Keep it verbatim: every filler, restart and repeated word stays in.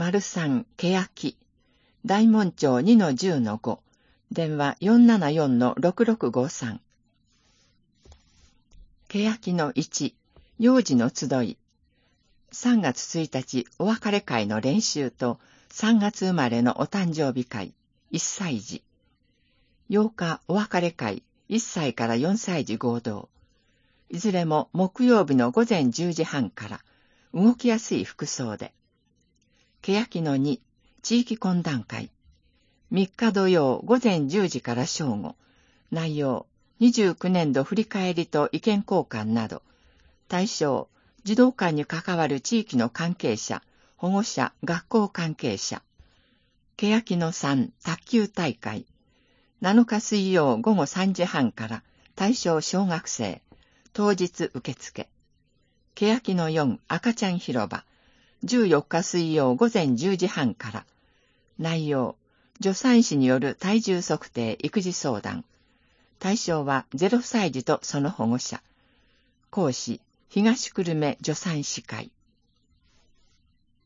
丸三欅、大門町 にのじゅうのご、電話 よんななよんのろくろくごさん。欅のいち、幼児の集い。さんがつついたちお別れ会の練習とさんがつ生まれのお誕生日会、いっさい児。ようかお別れ会、いっさいからよんさい児合同。いずれも木曜日のごぜんじゅうじはんから動きやすい服装で。欅のに、地域懇談会。みっか土曜ごぜんじゅうじから正午。内容、にじゅうきゅうねんど振り返りと意見交換など。対象、児童館に関わる地域の関係者、保護者、学校関係者。欅のさん、卓球大会。なのか水曜ごごさんじはんから対象小学生。当日受付。欅のよん、赤ちゃん広場。じゅうよっか水曜ごぜんじゅうじはんから。内容、助産師による体重測定育児相談。対象はゼロさい児とその保護者。講師、東久留米助産師会。